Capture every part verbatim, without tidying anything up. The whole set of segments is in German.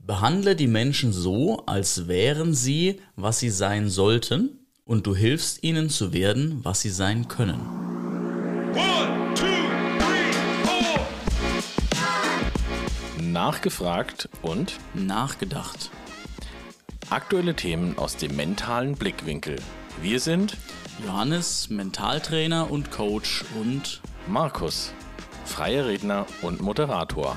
Behandle die Menschen so, als wären sie, was sie sein sollten, und du hilfst ihnen zu werden, was sie sein können. One, two, three, four. Nachgefragt und Nachgedacht. aktuelle Themen aus dem mentalen Blickwinkel. Wir sind Johannes, Mentaltrainer und Coach, und Markus, freier Redner und Moderator.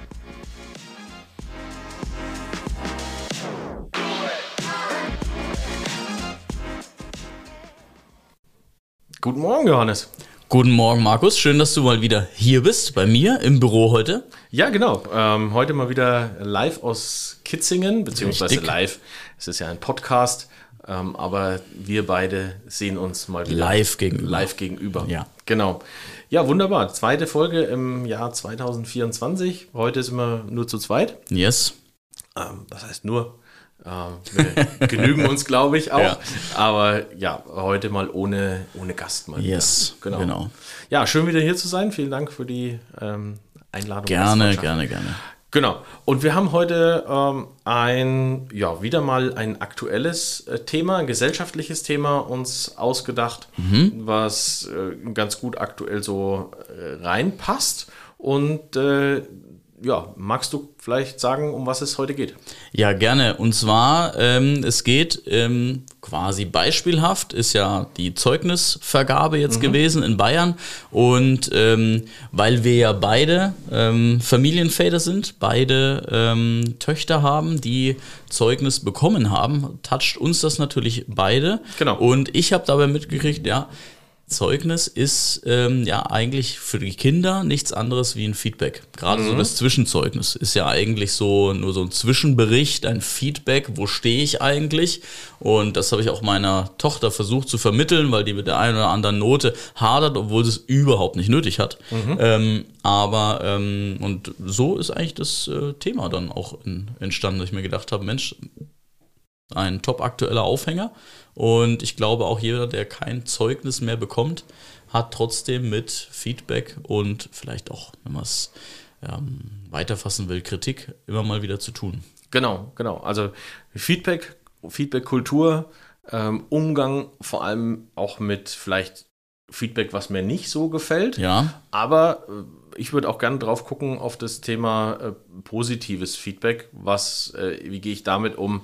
Guten Morgen, Johannes. guten Morgen, Markus. Schön, dass du mal wieder hier bist, bei mir im Büro heute. Ja, genau. Ähm, heute mal wieder live aus Kitzingen, beziehungsweise Richtig. live. Es ist ja ein Podcast, ähm, aber wir beide sehen uns mal wieder Live gegenüber. Live gegenüber. Ja. Genau. Ja, wunderbar. Zweite Folge im Jahr zwanzig vierundzwanzig. Heute sind wir nur zu zweit. Yes. Ähm, das heißt nur, ähm, wir genügen uns, glaube ich, auch. Ja. Aber ja, heute mal ohne, ohne Gast mal Yes, wieder. genau. Ja, schön wieder hier zu sein. Vielen Dank für die ähm, Einladung. Gerne, Gastfreundschaft. gerne, gerne. Genau. Und wir haben heute ähm, ein, ja, wieder mal ein aktuelles äh, Thema, ein gesellschaftliches Thema uns ausgedacht, Mhm. was äh, ganz gut aktuell so äh, reinpasst. Und äh, ja, magst du vielleicht sagen, um was es heute geht? Ja, gerne. Und zwar, ähm, es geht ähm, quasi beispielhaft, ist ja die Zeugnisvergabe jetzt gewesen in Bayern. Und ähm, weil wir ja beide ähm, Familienväter sind, beide ähm, Töchter haben, die Zeugnis bekommen haben, toucht uns das natürlich beide. Genau. Und ich habe dabei mitgekriegt, ja, Zeugnis ist ähm, ja eigentlich für die Kinder nichts anderes wie ein Feedback. Gerade so das Zwischenzeugnis ist ja eigentlich so nur so ein Zwischenbericht, ein Feedback, wo stehe ich eigentlich? Und das habe ich auch meiner Tochter versucht zu vermitteln, weil die mit der einen oder anderen Note hadert, obwohl sie es überhaupt nicht nötig hat. Ähm, aber ähm, und so ist eigentlich das äh, Thema dann auch in, entstanden, dass ich mir gedacht habe, Mensch, ein top aktueller Aufhänger. Und ich glaube auch jeder, der kein Zeugnis mehr bekommt, hat trotzdem mit Feedback und vielleicht auch, wenn man es ähm, weiterfassen will, Kritik immer mal wieder zu tun. Genau, genau. Also Feedback, Feedback-Kultur, ähm, Umgang vor allem auch mit vielleicht Feedback, was mir nicht so gefällt. Ja, Aber äh, ich würde auch gerne drauf gucken auf das Thema äh, positives Feedback. Was, äh, wie gehe ich damit um?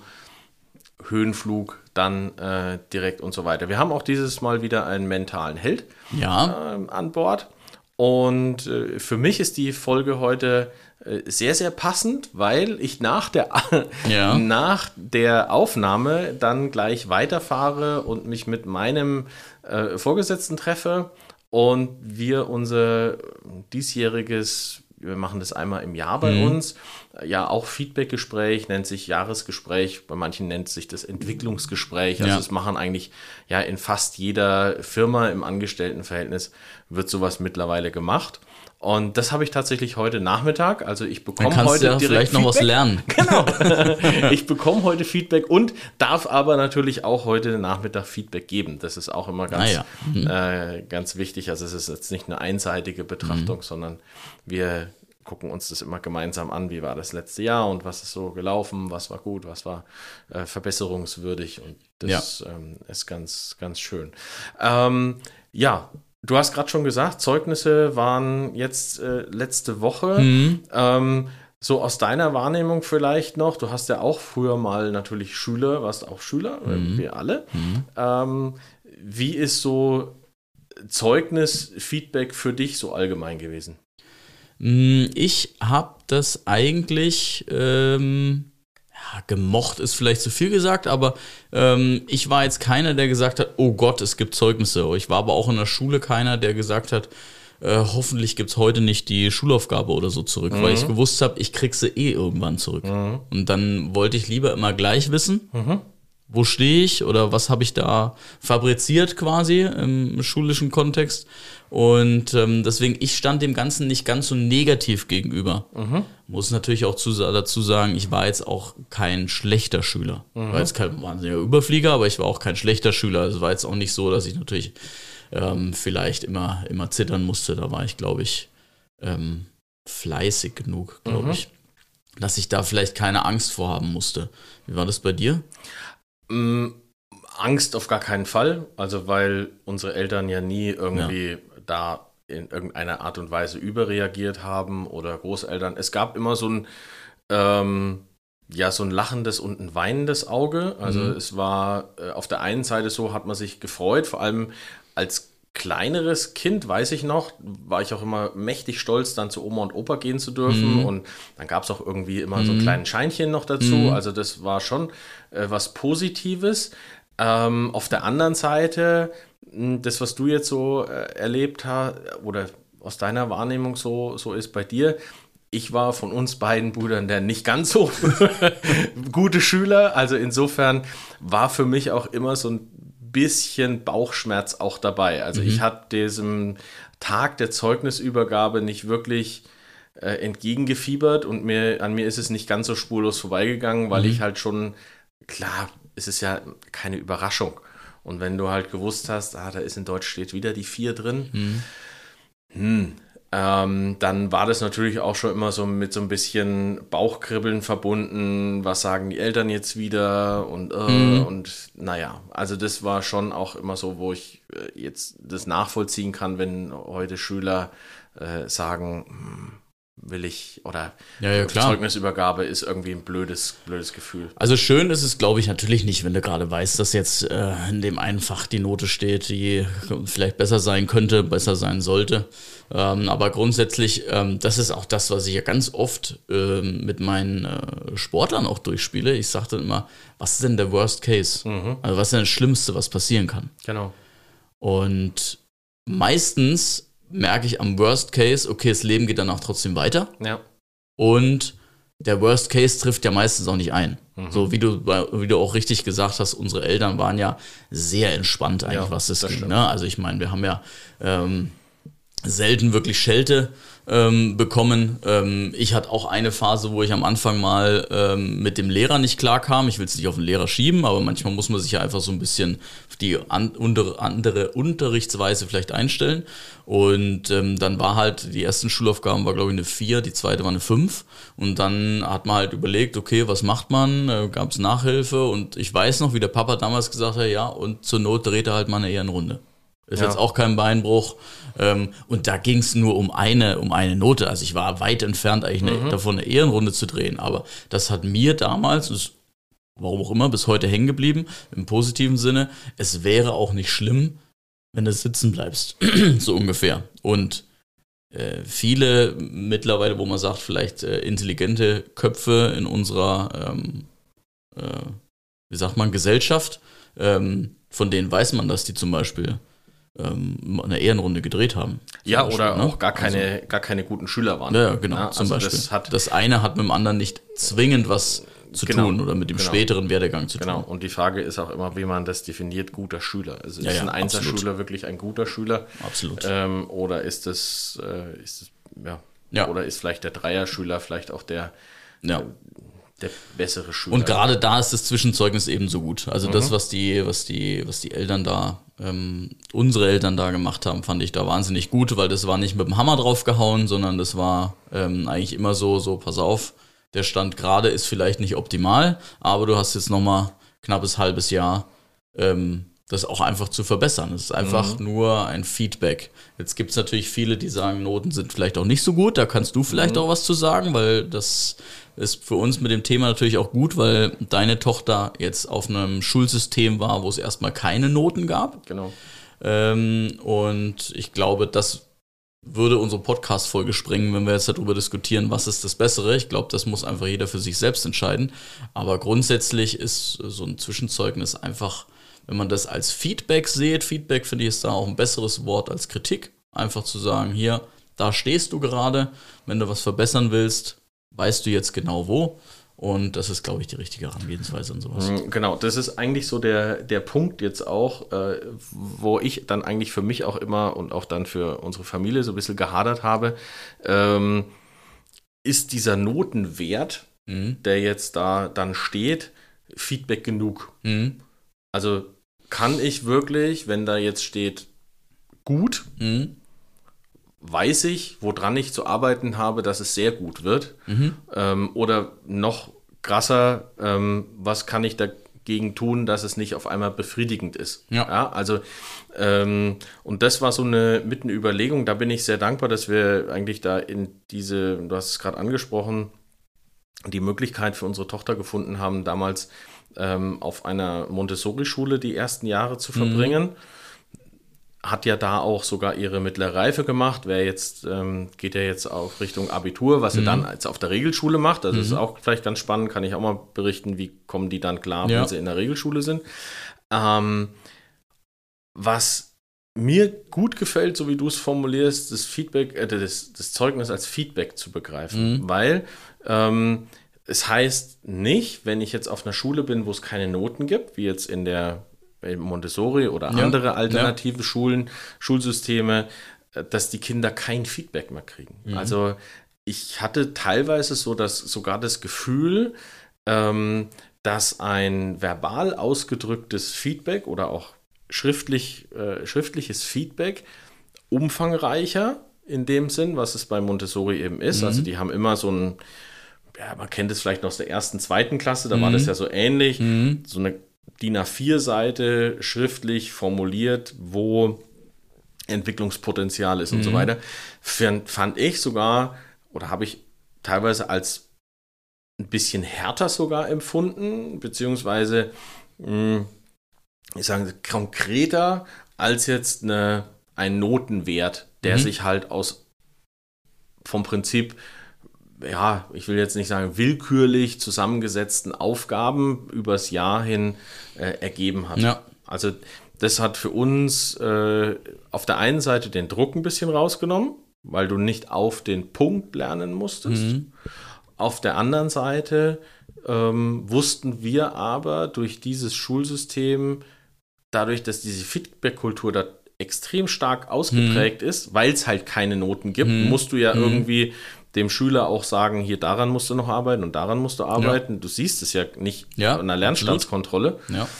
Höhenflug, dann äh, direkt und so weiter. Wir haben auch dieses Mal wieder einen mentalen Held ja, ähm, an Bord. Und äh, für mich ist die Folge heute äh, sehr, sehr passend, weil ich nach der, Ja. nach der Aufnahme dann gleich weiterfahre und mich mit meinem äh, Vorgesetzten treffe und wir unser diesjähriges, wir machen das einmal im Jahr bei uns, ja auch Feedbackgespräch, nennt sich Jahresgespräch, bei manchen nennt sich das Entwicklungsgespräch, also Ja. das machen eigentlich ja in fast jeder Firma im Angestelltenverhältnis wird sowas mittlerweile gemacht. Und das habe ich tatsächlich heute Nachmittag, also ich dann bekomme kannst heute du ja direkt vielleicht noch was Feedback. lernen. Genau. Ich bekomme heute Feedback und darf aber natürlich auch heute Nachmittag Feedback geben. Das ist auch immer ganz, Ah ja. äh, ganz wichtig. Also es ist jetzt nicht eine einseitige Betrachtung, sondern wir gucken uns das immer gemeinsam an, wie war das letzte Jahr und was ist so gelaufen, was war gut, was war äh, verbesserungswürdig, und das ähm, ist ganz, ganz schön. Ähm, ja, du hast gerade schon gesagt, Zeugnisse waren jetzt äh, letzte Woche. Ähm, so aus deiner Wahrnehmung vielleicht noch, du hast ja auch früher mal natürlich Schüler, warst auch Schüler, äh, wir alle. Ähm, wie ist so Zeugnis-Feedback für dich so allgemein gewesen? Ich habe das eigentlich, ähm, ja, gemocht ist vielleicht zu viel gesagt, aber ähm, ich war jetzt keiner, der gesagt hat, oh Gott, es gibt Zeugnisse. Ich war aber auch in der Schule keiner, der gesagt hat, äh, hoffentlich gibt es heute nicht die Schulaufgabe oder so zurück, weil ich gewusst habe, ich krieg sie eh irgendwann zurück. Und dann wollte ich lieber immer gleich wissen, wo stehe ich oder was habe ich da fabriziert quasi im schulischen Kontext. Und ähm, deswegen, ich stand dem Ganzen nicht ganz so negativ gegenüber. Muss natürlich auch zu, dazu sagen, ich war jetzt auch kein schlechter Schüler. Ich war jetzt kein wahnsinniger Überflieger, aber ich war auch kein schlechter Schüler. Es war jetzt auch nicht so, dass ich natürlich ähm, vielleicht immer, immer zittern musste. Da war ich, glaube ich, ähm, fleißig genug, glaube ich. dass ich da vielleicht keine Angst vor haben musste. Wie war das bei dir? Mm, Angst auf gar keinen Fall, also weil unsere Eltern ja nie irgendwie ja. da in irgendeiner Art und Weise überreagiert haben oder Großeltern. Es gab immer so ein ähm, ja, so ein lachendes und ein weinendes Auge. Also mhm. es war äh, auf der einen Seite so, hat man sich gefreut, vor allem als kleineres Kind, weiß ich noch, war ich auch immer mächtig stolz, dann zu Oma und Opa gehen zu dürfen. Mhm. Und dann gab es auch irgendwie immer mhm. so ein kleines Scheinchen noch dazu. Mhm. Also das war schon äh, was Positives. Ähm, auf der anderen Seite, das, was du jetzt so äh, erlebt hast, oder aus deiner Wahrnehmung so, so ist bei dir, ich war von uns beiden Brüdern der nicht ganz so gute Schüler. Also insofern war für mich auch immer so ein bisschen Bauchschmerz auch dabei. Also mhm. ich habe diesem Tag der Zeugnisübergabe nicht wirklich äh, entgegengefiebert und mir, an mir ist es nicht ganz so spurlos vorbeigegangen, weil mhm. ich halt schon, klar, es ist ja keine Überraschung. Und wenn du halt gewusst hast, ah, da ist in Deutsch steht wieder die vier drin, mhm. hm, Ähm, dann war das natürlich auch schon immer so mit so ein bisschen Bauchkribbeln verbunden. Was sagen die Eltern jetzt wieder? Und, äh, mhm. und naja, also das war schon auch immer so, wo ich äh, jetzt das nachvollziehen kann, wenn heute Schüler äh, sagen, hm, will ich, oder ja, ja, klar. Zeugnisübergabe ist irgendwie ein blödes, blödes Gefühl. Also schön ist es, glaube ich, natürlich nicht, wenn du gerade weißt, dass jetzt äh, in dem einen Fach die Note steht, die vielleicht besser sein könnte, besser sein sollte. Ähm, aber grundsätzlich, ähm, das ist auch das, was ich ja ganz oft ähm, mit meinen äh, Sportlern auch durchspiele. Ich sage dann immer, was ist denn der Worst Case? Mhm. Also was ist denn das Schlimmste, was passieren kann? Genau. Und meistens merke ich am Worst Case, okay, das Leben geht danach trotzdem weiter. Ja. Und der Worst Case trifft ja meistens auch nicht ein. Mhm. So wie du, wie du auch richtig gesagt hast, unsere Eltern waren ja sehr entspannt eigentlich, ja, was das, das ging. Ne? Also ich meine, wir haben ja ähm, selten wirklich Schelte ähm, bekommen. Ähm, ich hatte auch eine Phase, wo ich am Anfang mal ähm, mit dem Lehrer nicht klar kam. Ich will es nicht auf den Lehrer schieben, aber manchmal muss man sich ja einfach so ein bisschen auf die an, unter, andere Unterrichtsweise vielleicht einstellen. Und ähm, dann war halt, die ersten Schulaufgaben war, glaube ich, eine vier, die zweite war eine fünf. Und dann hat man halt überlegt, okay, was macht man? Äh, gab es Nachhilfe? Und ich weiß noch, wie der Papa damals gesagt hat, ja, und zur Not dreht er halt mal eine Ehrenrunde. Ist ja jetzt auch kein Beinbruch. Ähm, und da ging es nur um eine, um eine Note. Also ich war weit entfernt, eigentlich eine, mhm. davon eine Ehrenrunde zu drehen. Aber das hat mir damals, das, warum auch immer, bis heute hängen geblieben, im positiven Sinne, es wäre auch nicht schlimm, wenn du sitzen bleibst. So ungefähr. Und äh, viele mittlerweile, wo man sagt, vielleicht äh, intelligente Köpfe in unserer, ähm, äh, wie sagt man, Gesellschaft, ähm, von denen weiß man, dass die zum Beispiel eine Ehrenrunde gedreht haben. Ja, Beispiel, oder ne? auch gar keine, also, gar keine guten Schüler waren. Ja, genau, ja, zum also Beispiel. Das, hat, das eine hat mit dem anderen nicht zwingend was zu genau, tun oder mit dem genau. späteren Werdegang zu genau. tun. Und die Frage ist auch immer, wie man das definiert, guter Schüler. Also ja, ist ja, ein Einserschüler wirklich ein guter Schüler? Absolut. Ähm, oder ist es, äh, ist es ja, ja, oder ist vielleicht der Dreierschüler vielleicht auch der, ja. äh, der bessere Schüler? Und gerade da ist das Zwischenzeugnis ebenso gut. Also mhm. das, was die, was die, was die Eltern da, ähm, unsere Eltern da gemacht haben, fand ich da wahnsinnig gut, weil das war nicht mit dem Hammer draufgehauen, sondern das war ähm, eigentlich immer so, so, pass auf, der Stand gerade ist vielleicht nicht optimal, aber du hast jetzt nochmal knappes halbes Jahr, ähm, das auch einfach zu verbessern. Es ist einfach mhm. nur ein Feedback. Jetzt gibt es natürlich viele, die sagen, Noten sind vielleicht auch nicht so gut. Da kannst du vielleicht mhm. auch was zu sagen, weil das ist für uns mit dem Thema natürlich auch gut, weil deine Tochter jetzt auf einem Schulsystem war, wo es erstmal keine Noten gab. Genau. Ähm, und ich glaube, das würde unsere Podcast-Folge sprengen, wenn wir jetzt darüber diskutieren, was ist das Bessere. Ich glaube, das muss einfach jeder für sich selbst entscheiden. Aber grundsätzlich ist so ein Zwischenzeugnis einfach, wenn man das als Feedback sieht, Feedback finde ich ist da auch ein besseres Wort als Kritik. Einfach zu sagen, hier, da stehst du gerade, wenn du was verbessern willst, weißt du jetzt genau wo. Und das ist, glaube ich, die richtige Herangehensweise und sowas. Genau, das ist eigentlich so der, der Punkt jetzt auch, äh, wo ich dann eigentlich für mich auch immer und auch dann für unsere Familie so ein bisschen gehadert habe. Ähm, ist dieser Notenwert, mhm. der jetzt da dann steht, Feedback genug? Mhm. Also kann ich wirklich, wenn da jetzt steht gut, mhm. weiß ich, woran ich zu arbeiten habe, dass es sehr gut wird. Mhm. Ähm, oder noch krasser, ähm, was kann ich dagegen tun, dass es nicht auf einmal befriedigend ist. Ja. Ja, also, ähm, und das war so eine mit eine Überlegung, da bin ich sehr dankbar, dass wir eigentlich da in diese, du hast es gerade angesprochen, die Möglichkeit für unsere Tochter gefunden haben, damals ähm, auf einer Montessori-Schule die ersten Jahre zu verbringen. Mhm. Hat ja da auch sogar ihre mittlere Reife gemacht. Wer jetzt, ähm, geht ja jetzt auf Richtung Abitur, was mhm. sie dann jetzt auf der Regelschule macht. Also mhm. das ist auch vielleicht ganz spannend, kann ich auch mal berichten, wie kommen die dann klar, ja. wenn sie in der Regelschule sind. Ähm, was mir gut gefällt, so wie du es formulierst, das Feedback, äh, das, das Zeugnis als Feedback zu begreifen. Mhm. Weil ähm, es heißt nicht, wenn ich jetzt auf einer Schule bin, wo es keine Noten gibt, wie jetzt in der Montessori oder ja. andere alternative ja. Schulen, Schulsysteme, dass die Kinder kein Feedback mehr kriegen. Mhm. Also ich hatte teilweise so das, sogar das Gefühl, ähm, dass ein verbal ausgedrücktes Feedback oder auch schriftlich, äh, schriftliches Feedback umfangreicher in dem Sinn, was es bei Montessori eben ist. Mhm. Also die haben immer so ein, ja, man kennt es vielleicht noch aus der ersten, zweiten Klasse, da mhm. war das ja so ähnlich, mhm. so eine D I N A vier Seite schriftlich formuliert, wo Entwicklungspotenzial ist und mhm. so weiter, fand ich sogar, oder habe ich teilweise als ein bisschen härter sogar empfunden, beziehungsweise, mh, ich sage konkreter als jetzt eine, ein Notenwert, der mhm. sich halt aus vom Prinzip, ja, ich will jetzt nicht sagen willkürlich zusammengesetzten Aufgaben übers Jahr hin äh, ergeben hat. Ja. Also das hat für uns äh, auf der einen Seite den Druck ein bisschen rausgenommen, weil du nicht auf den Punkt lernen musstest. Mhm. Auf der anderen Seite ähm, wussten wir aber durch dieses Schulsystem, dadurch, dass diese Feedback-Kultur da extrem stark ausgeprägt mhm. ist, weil es halt keine Noten gibt, mhm. musst du ja mhm. irgendwie dem Schüler auch sagen, hier daran musst du noch arbeiten und daran musst du arbeiten. Ja. Du siehst es ja nicht ja, in einer Lernstandskontrolle. Ja.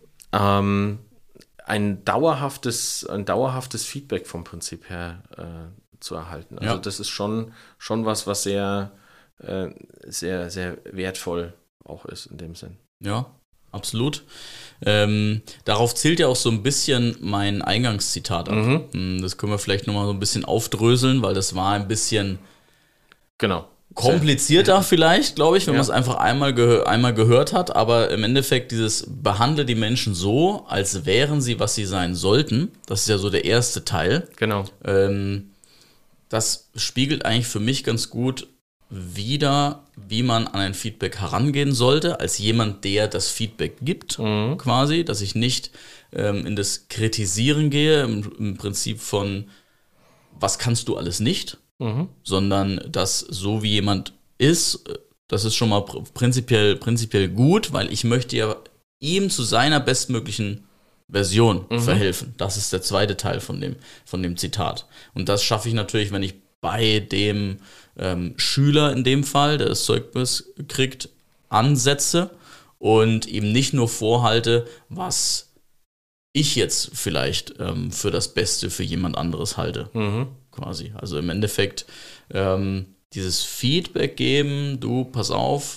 Ähm, ein dauerhaftes, ein dauerhaftes Feedback vom Prinzip her äh, zu erhalten. Also ja. das ist schon, schon was, was sehr, äh, sehr, sehr wertvoll auch ist in dem Sinn. Ja, absolut. Ähm, darauf zielt ja auch so ein bisschen mein Eingangszitat ab. Mhm. Das können wir vielleicht nochmal so ein bisschen aufdröseln, weil das war ein bisschen genau. komplizierter ja. vielleicht, glaube ich, wenn ja. man es einfach einmal, gehör- einmal gehört hat, aber im Endeffekt dieses behandle die Menschen so, als wären sie, was sie sein sollten, das ist ja so der erste Teil. Genau. Ähm, das spiegelt eigentlich für mich ganz gut wider, wie man an ein Feedback herangehen sollte, als jemand, der das Feedback gibt, mhm. quasi, dass ich nicht ähm, in das Kritisieren gehe, im, im Prinzip von, was kannst du alles nicht, mhm. sondern dass so wie jemand ist, das ist schon mal pr- prinzipiell, prinzipiell gut, weil ich möchte ja ihm zu seiner bestmöglichen Version mhm. verhelfen. Das ist der zweite Teil von dem, von dem Zitat. Und das schaffe ich natürlich, wenn ich bei dem ähm, Schüler in dem Fall, der das Zeugnis kriegt, ansetze und ihm nicht nur vorhalte, was ich jetzt vielleicht ähm, für das Beste für jemand anderes halte. Mhm. Quasi. Also im Endeffekt ähm, dieses Feedback geben, du, pass auf,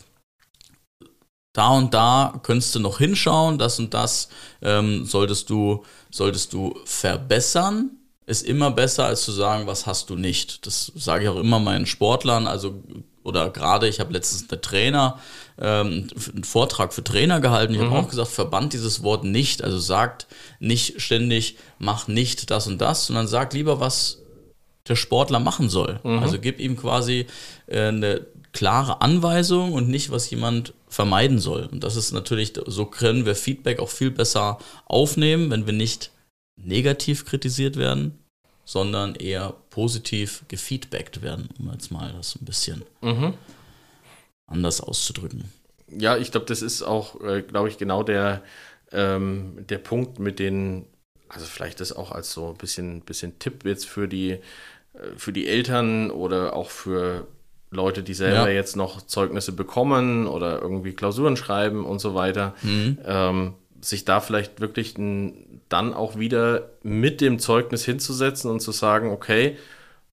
da und da könntest du noch hinschauen, das und das ähm, solltest du, solltest du verbessern, ist immer besser, als zu sagen, was hast du nicht. Das sage ich auch immer meinen Sportlern, also oder gerade, ich habe letztens einen Trainer, ähm, einen Vortrag für Trainer gehalten, ich mhm. habe auch gesagt, verbannt dieses Wort nicht, also sagt nicht ständig, mach nicht das und das, sondern sag lieber, was der Sportler machen soll. Mhm. Also gib ihm quasi äh, eine klare Anweisung und nicht, was jemand vermeiden soll. Und das ist natürlich, so können wir Feedback auch viel besser aufnehmen, wenn wir nicht negativ kritisiert werden, sondern eher positiv gefeedbackt werden, um jetzt mal das ein bisschen mhm. anders auszudrücken. Ja, ich glaube, das ist auch, äh, glaube ich, genau der, ähm, der Punkt mit den, also vielleicht das auch als so ein bisschen, bisschen Tipp jetzt für die, äh, für die Eltern oder auch für Leute, die selber ja. jetzt noch Zeugnisse bekommen oder irgendwie Klausuren schreiben und so weiter, mhm. ähm, sich da vielleicht wirklich ein, dann auch wieder mit dem Zeugnis hinzusetzen und zu sagen, okay,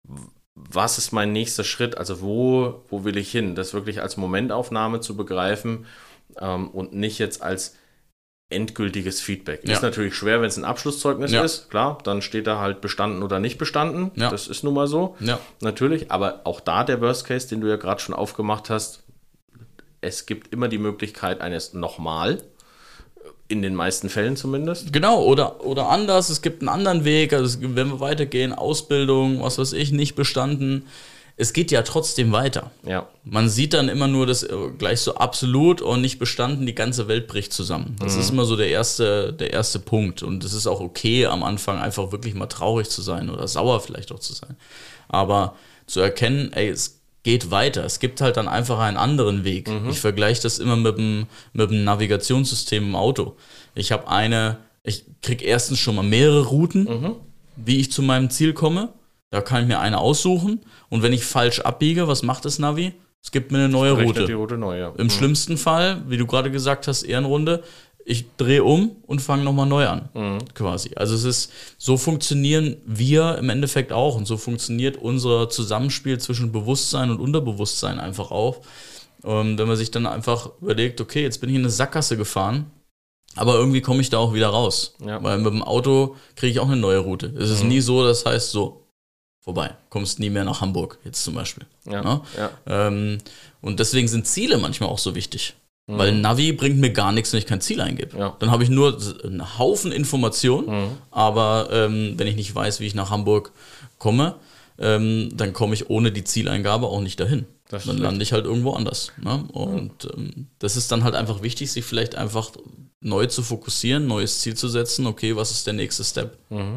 was ist mein nächster Schritt, also wo, wo will ich hin, das wirklich als Momentaufnahme zu begreifen ähm, und nicht jetzt als endgültiges Feedback. Ja. Ist natürlich schwer, wenn es ein Abschlusszeugnis Ja. ist, klar, dann steht da halt bestanden oder nicht bestanden, Ja. das ist nun mal so, Ja. natürlich, aber auch da der Worst Case, den du ja gerade schon aufgemacht hast, es gibt immer die Möglichkeit eines nochmal, in den meisten Fällen zumindest. Genau, oder, oder anders, es gibt einen anderen Weg, also es gibt, wenn wir weitergehen, Ausbildung, was weiß ich, nicht bestanden, es geht ja trotzdem weiter. Ja. Man sieht dann immer nur das äh, gleich so absolut und nicht bestanden, die ganze Welt bricht zusammen. Das ist immer so der erste, der erste Punkt und es ist auch okay am Anfang einfach wirklich mal traurig zu sein oder sauer vielleicht auch zu sein. Aber zu erkennen, ey, es geht weiter. Es gibt halt dann einfach einen anderen Weg. Ich vergleiche das immer mit dem, mit dem Navigationssystem im Auto. Ich habe eine, ich kriege erstens schon mal mehrere Routen, wie ich zu meinem Ziel komme. Da kann ich mir eine aussuchen. Und wenn ich falsch abbiege, was macht das Navi? Es gibt mir eine neue Rechnet Route. die Route neu, ja. Im schlimmsten Fall, wie du gerade gesagt hast, Ehrenrunde, ich drehe um und fange nochmal neu an, quasi. Also es ist, so funktionieren wir im Endeffekt auch und so funktioniert unser Zusammenspiel zwischen Bewusstsein und Unterbewusstsein einfach auch. Ähm, wenn man sich dann einfach überlegt, okay, jetzt bin ich in eine Sackgasse gefahren, aber irgendwie komme ich da auch wieder raus. Ja. Weil mit dem Auto kriege ich auch eine neue Route. Es ist nie so, das heißt so, vorbei, kommst nie mehr nach Hamburg, jetzt zum Beispiel. Ja, Ne? ja. Ähm, und deswegen sind Ziele manchmal auch so wichtig. Weil ein Navi bringt mir gar nichts, wenn ich kein Ziel eingebe. Ja. Dann habe ich nur einen Haufen Informationen, aber ähm, wenn ich nicht weiß, wie ich nach Hamburg komme, ähm, dann komme ich ohne die Zieleingabe auch nicht dahin. Das ist Dann richtig. lande ich halt irgendwo anders. Ne? Und ähm, das ist dann halt einfach wichtig, sich vielleicht einfach neu zu fokussieren, neues Ziel zu setzen. Okay, was ist der nächste Step?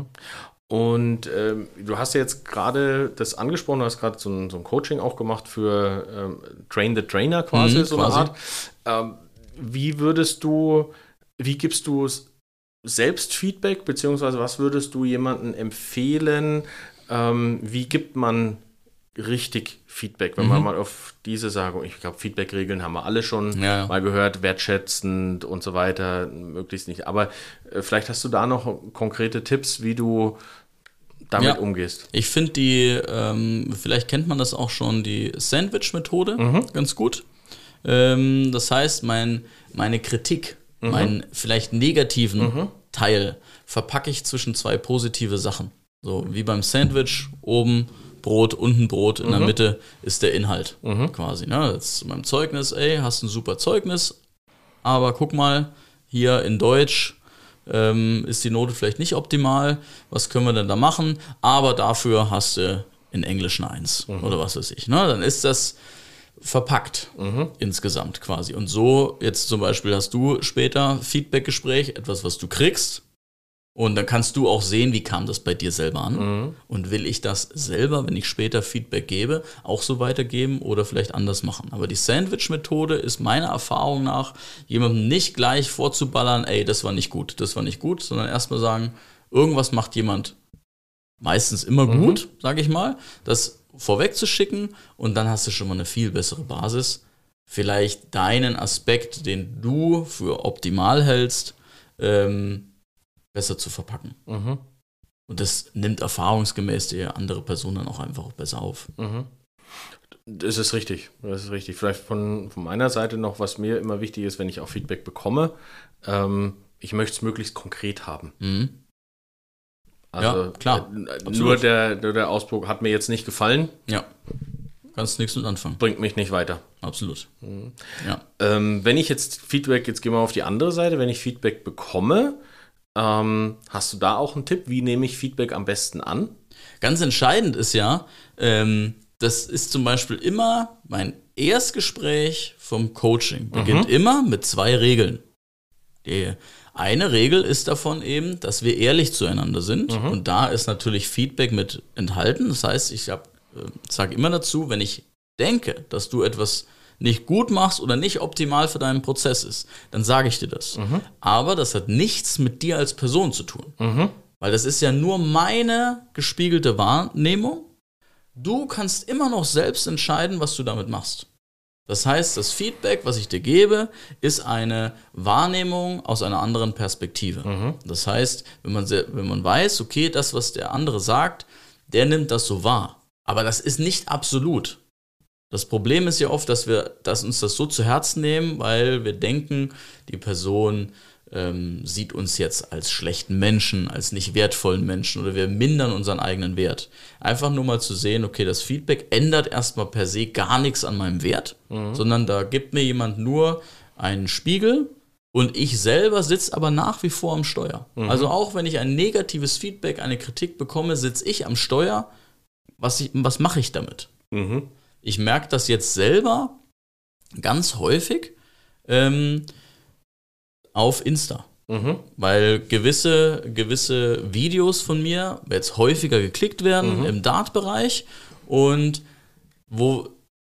Und ähm, du hast ja jetzt gerade das angesprochen, du hast gerade so ein, so ein Coaching auch gemacht für ähm, Train the Trainer quasi, Mhm, so quasi. eine Art. Ähm, wie würdest du, wie gibst du Selbstfeedback, beziehungsweise was würdest du jemandem empfehlen, ähm, wie gibt man richtig Feedback, wenn Mhm. man mal auf diese Sache, ich glaube, Feedback-Regeln haben wir alle schon Ja, ja. mal gehört, wertschätzend und so weiter, möglichst nicht. Aber äh, vielleicht hast du da noch konkrete Tipps, wie du damit Ja. umgehst. Ich finde die, ähm, vielleicht kennt man das auch schon, die Sandwich-Methode ganz gut. Ähm, das heißt, mein, meine Kritik, meinen vielleicht negativen Teil verpacke ich zwischen zwei positive Sachen. So wie beim Sandwich, oben Brot, unten Brot, in der Mitte ist der Inhalt quasi. Ne? Jetzt zu meinem Zeugnis, ey, hast ein super Zeugnis, aber guck mal, hier in Deutsch ähm, ist die Note vielleicht nicht optimal, was können wir denn da machen? Aber dafür hast du in Englisch eine Eins oder was weiß ich. Ne? Dann ist das verpackt insgesamt quasi. Und so, jetzt zum Beispiel hast du später Feedbackgespräch, etwas, was du kriegst. Und dann kannst du auch sehen, wie kam das bei dir selber an. Und will ich das selber, wenn ich später Feedback gebe, auch so weitergeben oder vielleicht anders machen. Aber die Sandwich-Methode ist meiner Erfahrung nach, jemandem nicht gleich vorzuballern, ey, das war nicht gut, das war nicht gut, sondern erstmal sagen, irgendwas macht jemand meistens immer gut, sage ich mal, das vorwegzuschicken und dann hast du schon mal eine viel bessere Basis, vielleicht deinen Aspekt, den du für optimal hältst, ähm, besser zu verpacken. Und das nimmt erfahrungsgemäß die andere Person dann auch einfach auch besser auf. Das ist richtig, das ist richtig. Vielleicht von, von meiner Seite noch, was mir immer wichtig ist, wenn ich auch Feedback bekomme, ähm, ich möchte es möglichst konkret haben. Mhm. Also, Ja, klar, äh, absolut. nur der, nur der Ausdruck hat mir jetzt nicht gefallen, Ja, kannst nichts mit anfangen. bringt mich nicht weiter. Absolut. Ja. Ähm, wenn ich jetzt Feedback, jetzt gehen wir auf die andere Seite, wenn ich Feedback bekomme, ähm, hast du da auch einen Tipp, wie nehme ich Feedback am besten an? Ganz entscheidend ist ja, ähm, das ist zum Beispiel immer mein Erstgespräch vom Coaching. Beginnt immer mit zwei Regeln. Die eine Regel ist davon eben, dass wir ehrlich zueinander sind. Und da ist natürlich Feedback mit enthalten. Das heißt, ich äh, sage immer dazu, wenn ich denke, dass du etwas nicht gut machst oder nicht optimal für deinen Prozess ist, dann sage ich dir das. Aber das hat nichts mit dir als Person zu tun. Weil das ist ja nur meine gespiegelte Wahrnehmung. Du kannst immer noch selbst entscheiden, was du damit machst. Das heißt, das Feedback, was ich dir gebe, ist eine Wahrnehmung aus einer anderen Perspektive. Das heißt, wenn man, sehr, wenn man weiß, okay, das, was der andere sagt, der nimmt das so wahr. Aber das ist nicht absolut. Das Problem ist ja oft, dass wir dass uns das so zu Herzen nehmen, weil wir denken, die Person ähm, sieht uns jetzt als schlechten Menschen, als nicht wertvollen Menschen oder wir mindern unseren eigenen Wert. Einfach nur mal zu sehen, okay, das Feedback ändert erstmal per se gar nichts an meinem Wert, mhm. sondern da gibt mir jemand nur einen Spiegel und ich selber sitze aber nach wie vor am Steuer. Mhm. Also auch wenn ich ein negatives Feedback, eine Kritik bekomme, sitze ich am Steuer. Was, ich, was mache ich damit? Mhm. Ich merke das jetzt selber ganz häufig ähm, auf Insta. Mhm. Weil gewisse, gewisse Videos von mir jetzt häufiger geklickt werden mhm. im Dart-Bereich und wo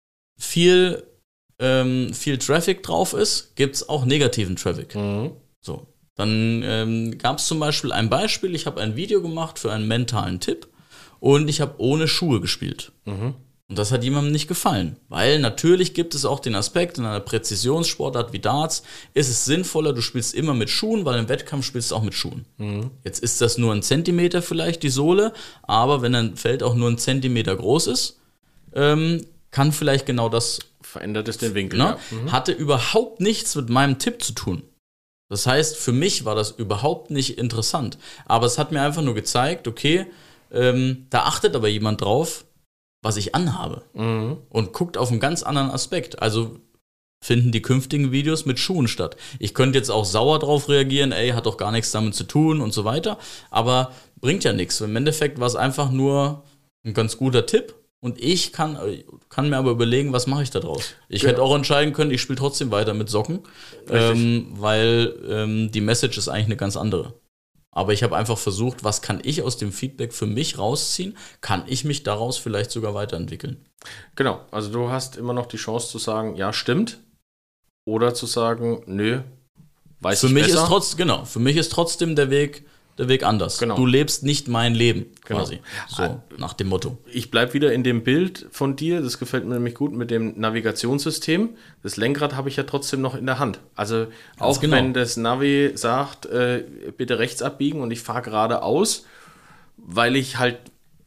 viel, ähm, viel Traffic drauf ist, gibt es auch negativen Traffic. Mhm. So. Dann ähm, gab es zum Beispiel ein Beispiel, ich habe ein Video gemacht für einen mentalen Tipp und ich habe ohne Schuhe gespielt. Mhm. Und das hat jemandem nicht gefallen, weil natürlich gibt es auch den Aspekt, in einer Präzisionssportart wie Darts ist es sinnvoller, du spielst immer mit Schuhen, weil im Wettkampf spielst du auch mit Schuhen. Mhm. Jetzt ist das nur ein Zentimeter vielleicht, die Sohle, aber wenn ein Feld auch nur ein Zentimeter groß ist, ähm, kann vielleicht genau das... Verändert es den Winkel, ne, ja. mhm. Hatte überhaupt nichts mit meinem Tipp zu tun. Das heißt, für mich war das überhaupt nicht interessant. Aber es hat mir einfach nur gezeigt, okay, ähm, da achtet aber jemand drauf, was ich anhabe. Mhm. Und guckt auf einen ganz anderen Aspekt. Also finden die künftigen Videos mit Schuhen statt. Ich könnte jetzt auch sauer drauf reagieren, ey, hat doch gar nichts damit zu tun und so weiter. Aber bringt ja nichts. Im Endeffekt war es einfach nur ein ganz guter Tipp. Und ich kann, kann mir aber überlegen, was mache ich da draus. Ich ja. hätte auch entscheiden können, ich spiele trotzdem weiter mit Socken, ähm, weil ähm, die Message ist eigentlich eine ganz andere. Aber ich habe einfach versucht, was kann ich aus dem Feedback für mich rausziehen? Kann ich mich daraus vielleicht sogar weiterentwickeln? Genau, also du hast immer noch die Chance zu sagen, ja, stimmt. Oder zu sagen, nö, weiß für ich mich besser. Ist trotz, genau, für mich ist trotzdem der Weg, der Weg anders. Genau. Du lebst nicht mein Leben, genau. quasi. So, nach dem Motto. Ich bleibe wieder in dem Bild von dir, das gefällt mir nämlich gut mit dem Navigationssystem. Das Lenkrad habe ich ja trotzdem noch in der Hand. Also auch genau. wenn das Navi sagt, äh, bitte rechts abbiegen und ich fahre geradeaus, weil ich halt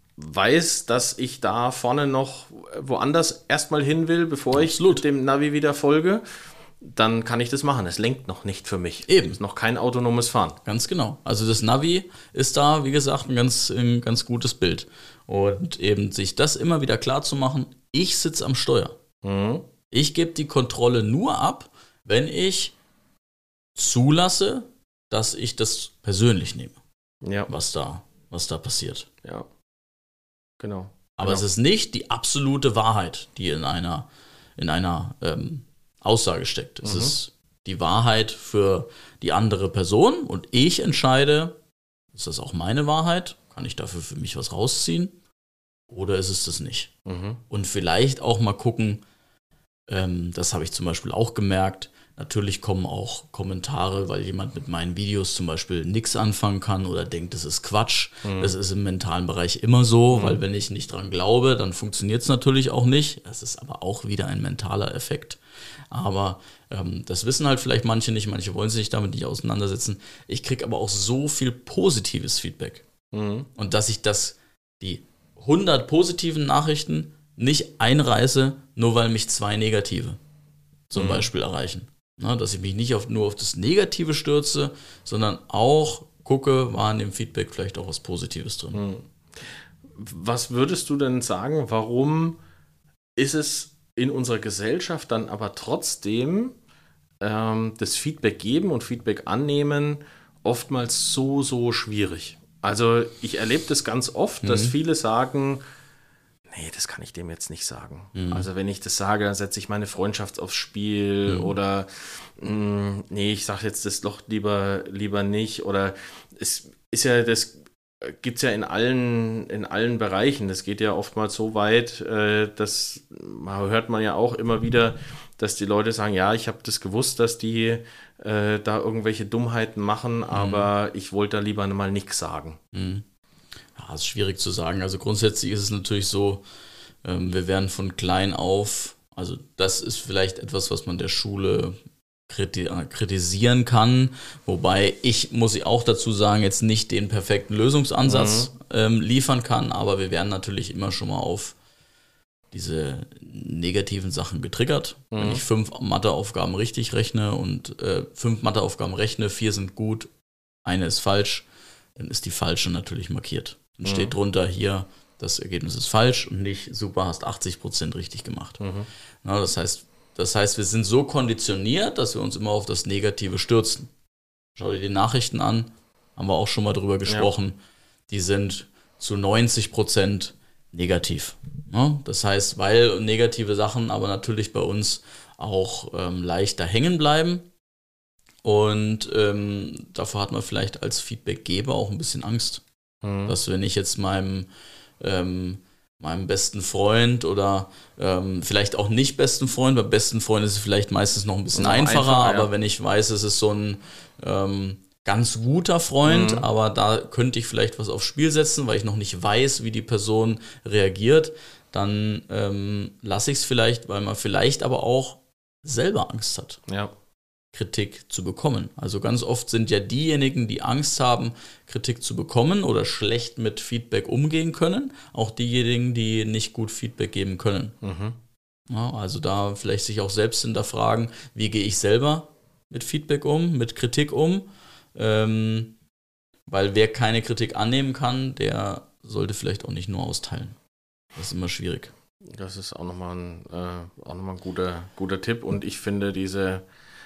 weiß, dass ich da vorne noch woanders erstmal hin will, bevor Absolut. ich dem Navi wieder folge, dann kann ich das machen. Es lenkt noch nicht für mich. Eben. Es ist noch kein autonomes Fahren. Ganz genau. Also das Navi ist da, wie gesagt, ein ganz, ein ganz gutes Bild. Und eben sich das immer wieder klar zu machen, ich sitze am Steuer. Mhm. Ich gebe die Kontrolle nur ab, wenn ich zulasse, dass ich das persönlich nehme. Ja. Was da, was da passiert. Ja. Genau. Aber genau. es ist nicht die absolute Wahrheit, die in einer, in einer ähm, Aussage steckt. Es mhm. ist die Wahrheit für die andere Person und ich entscheide, ist das auch meine Wahrheit? Kann ich dafür für mich was rausziehen? Oder ist es das nicht? Mhm. Und vielleicht auch mal gucken, ähm, das habe ich zum Beispiel auch gemerkt, natürlich kommen auch Kommentare, weil jemand mit meinen Videos zum Beispiel nichts anfangen kann oder denkt, das ist Quatsch. Mhm. Das ist im mentalen Bereich immer so, mhm. weil wenn ich nicht dran glaube, dann funktioniert es natürlich auch nicht. Das ist aber auch wieder ein mentaler Effekt. Aber ähm, das wissen halt vielleicht manche nicht, manche wollen sich damit nicht auseinandersetzen. Ich kriege aber auch so viel positives Feedback. Mhm. Und dass ich das, die hundert positiven Nachrichten nicht einreiße, nur weil mich zwei negative zum mhm. Beispiel erreichen. Na, dass ich mich nicht auf, nur auf das Negative stürze, sondern auch gucke, war in dem Feedback vielleicht auch was Positives drin. Mhm. Was würdest du denn sagen, warum ist es in unserer Gesellschaft dann aber trotzdem ähm, das Feedback geben und Feedback annehmen oftmals so, so schwierig? Also ich erlebe das ganz oft, mhm. dass viele sagen, nee, das kann ich dem jetzt nicht sagen. Mhm. Also wenn ich das sage, dann setze ich meine Freundschaft aufs Spiel mhm. oder mh, nee, ich sage jetzt das doch lieber, lieber nicht. Oder es ist ja, das gibt es ja in allen, in allen Bereichen. Das geht ja oftmals so weit, äh, dass hört man ja auch immer wieder, dass die Leute sagen, ja, ich habe das gewusst, dass die äh, da irgendwelche Dummheiten machen, mhm. aber ich wollte da lieber mal nichts sagen. Mhm. Ja, ist schwierig zu sagen. Also grundsätzlich ist es natürlich so, ähm, wir werden von klein auf, also das ist vielleicht etwas, was man der Schule kriti- kritisieren kann, wobei ich, muss ich auch dazu sagen, jetzt nicht den perfekten Lösungsansatz mhm. ähm, liefern kann, aber wir werden natürlich immer schon mal auf diese negativen Sachen getriggert. Mhm. Wenn ich fünf Matheaufgaben richtig rechne und äh, fünf Matheaufgaben rechne, vier sind gut, eine ist falsch, dann ist die falsche natürlich markiert. Dann mhm. steht drunter hier, das Ergebnis ist falsch und nicht super, hast achtzig Prozent richtig gemacht. Mhm. Na, das heißt, das heißt, wir sind so konditioniert, dass wir uns immer auf das Negative stürzen. Schau dir die Nachrichten an, haben wir auch schon mal drüber gesprochen. Ja. Die sind zu neunzig Prozent negativ. Ja, das heißt, weil negative Sachen aber natürlich bei uns auch ähm, leichter hängen bleiben. Und ähm, davor hat man vielleicht als Feedbackgeber auch ein bisschen Angst. Mhm. Dass wenn ich jetzt meinem ähm, meinem besten Freund oder ähm, vielleicht auch nicht besten Freund, beim besten Freund ist es vielleicht meistens noch ein bisschen noch einfacher, einfacher, aber ja. wenn ich weiß, es ist so ein ähm, ganz guter Freund, mhm. aber da könnte ich vielleicht was aufs Spiel setzen, weil ich noch nicht weiß, wie die Person reagiert, dann ähm, lasse ich es vielleicht, weil man vielleicht aber auch selber Angst hat. Ja. Kritik zu bekommen. Also ganz oft sind ja diejenigen, die Angst haben, Kritik zu bekommen oder schlecht mit Feedback umgehen können, auch diejenigen, die nicht gut Feedback geben können. Mhm. Ja, also da vielleicht sich auch selbst hinterfragen, wie gehe ich selber mit Feedback um, mit Kritik um, ähm, weil wer keine Kritik annehmen kann, der sollte vielleicht auch nicht nur austeilen. Das ist immer schwierig. Das ist auch nochmal ein, äh, auch nochmal ein guter, guter Tipp und ich finde diese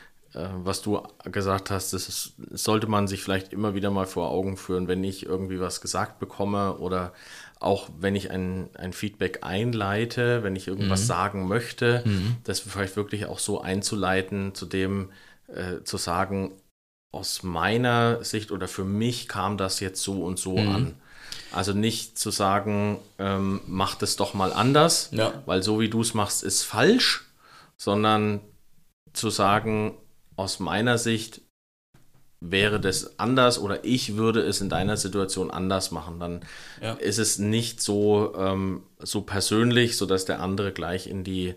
was du gesagt hast, das ist, sollte man sich vielleicht immer wieder mal vor Augen führen, wenn ich irgendwie was gesagt bekomme oder auch wenn ich ein, ein Feedback einleite, wenn ich irgendwas mhm. sagen möchte, mhm. das vielleicht wirklich auch so einzuleiten, zu dem äh, zu sagen, aus meiner Sicht oder für mich kam das jetzt so und so mhm. an. Also nicht zu sagen, ähm, mach das doch mal anders, ja. weil so wie du es machst, ist falsch, sondern zu sagen, aus meiner Sicht wäre das anders oder ich würde es in deiner Situation anders machen. Dann ja. ist es nicht so, ähm, so persönlich, sodass der andere gleich in die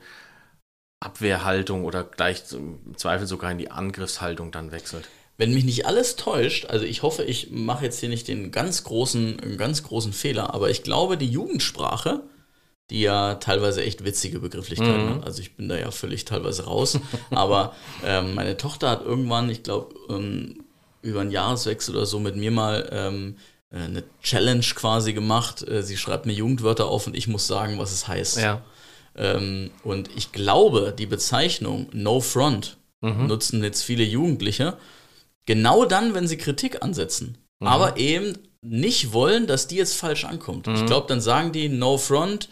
Abwehrhaltung oder gleich im Zweifel sogar in die Angriffshaltung dann wechselt. Wenn mich nicht alles täuscht, also ich hoffe, ich mache jetzt hier nicht den ganz großen, ganz großen Fehler, aber ich glaube, die Jugendsprache, die ja teilweise echt witzige Begrifflichkeiten hat. Mhm. Also ich bin da ja völlig teilweise raus. Aber ähm, meine Tochter hat irgendwann, ich glaube, ähm, über einen Jahreswechsel oder so mit mir mal ähm, eine Challenge quasi gemacht. Äh, sie schreibt mir Jugendwörter auf und ich muss sagen, was es heißt. Ja. Ähm, und ich glaube, die Bezeichnung No Front mhm. nutzen jetzt viele Jugendliche genau dann, wenn sie Kritik ansetzen. Mhm. Aber eben nicht wollen, dass die jetzt falsch ankommt. Mhm. Ich glaube, dann sagen die No Front,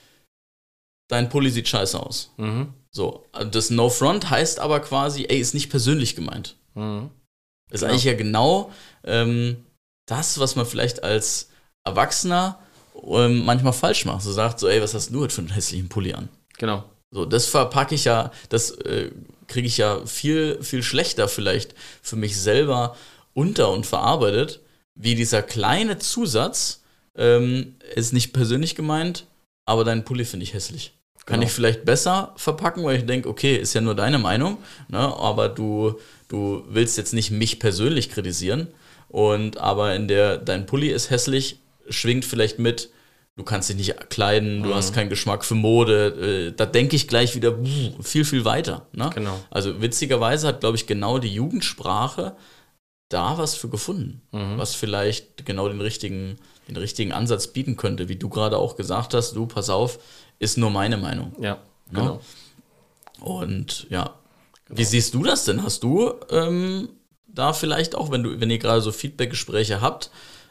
dein Pulli sieht scheiße aus. Mhm. So, das No Front heißt aber quasi, ey, ist nicht persönlich gemeint. Mhm. Ist genau. eigentlich ja genau ähm, das, was man vielleicht als Erwachsener ähm, manchmal falsch macht. So sagt so, ey, was hast du heute für einen hässlichen Pulli an? Genau. So, das verpacke ich ja, das äh, kriege ich ja viel, viel schlechter vielleicht für mich selber unter und verarbeitet, wie dieser kleine Zusatz, ähm, ist nicht persönlich gemeint, aber deinen Pulli finde ich hässlich. Kann genau. ich vielleicht besser verpacken, weil ich denke, okay, ist ja nur deine Meinung, ne, aber du, du willst jetzt nicht mich persönlich kritisieren. Und aber in der, dein Pulli ist hässlich, schwingt vielleicht mit, du kannst dich nicht kleiden, du mhm. hast keinen Geschmack für Mode. Äh, da denke ich gleich wieder pff, viel, viel weiter. Ne? Genau. Also witzigerweise hat, glaube ich, genau die Jugendsprache da was für gefunden, mhm. was vielleicht genau den richtigen, den richtigen Ansatz bieten könnte, wie du gerade auch gesagt hast, du, pass auf, ist nur meine Meinung. Ja, genau. Ja? Und ja, genau. Wie siehst du das denn? Hast du ähm, da vielleicht auch, wenn du, wenn ihr gerade so Feedback-Gespräche habt,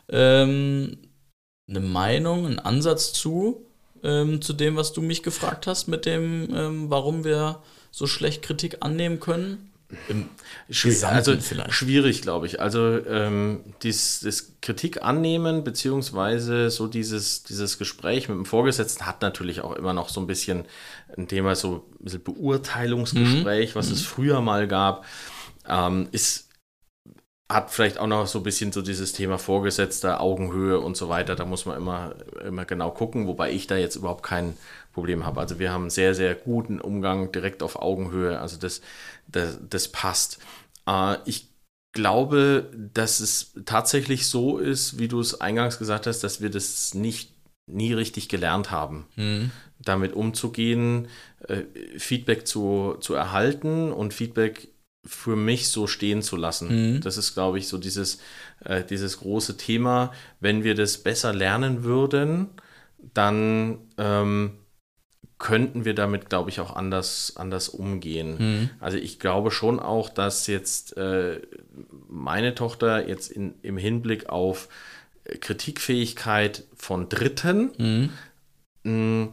ähm, eine Meinung, einen Ansatz zu, ähm, zu dem, was du mich gefragt hast, mit dem, ähm, warum wir so schlecht Kritik annehmen können? Im also vielleicht. Schwierig, glaube ich. Also ähm, dies, das Kritik annehmen, beziehungsweise so dieses, dieses Gespräch mit dem Vorgesetzten hat natürlich auch immer noch so ein bisschen ein Thema, so ein bisschen Beurteilungsgespräch, mhm. was mhm. es früher mal gab, ähm, ist, hat vielleicht auch noch so ein bisschen so dieses Thema Vorgesetzter, Augenhöhe und so weiter. Da muss man immer, immer genau gucken, wobei ich da jetzt überhaupt kein Problem habe. Also wir haben einen sehr, sehr guten Umgang direkt auf Augenhöhe. Also das, das, das passt. Äh, ich glaube, dass es tatsächlich so ist, wie du es eingangs gesagt hast, dass wir das nicht nie richtig gelernt haben. Mhm. damit umzugehen, äh, Feedback zu, zu erhalten und Feedback für mich so stehen zu lassen. Mhm. Das ist, glaube ich, so dieses, äh, dieses große Thema. Wenn wir das besser lernen würden, dann ähm, könnten wir damit, glaube ich, auch anders, anders umgehen. Mhm. Also ich glaube schon auch, dass jetzt äh, meine Tochter jetzt in, im Hinblick auf Kritikfähigkeit von Dritten mhm. mh,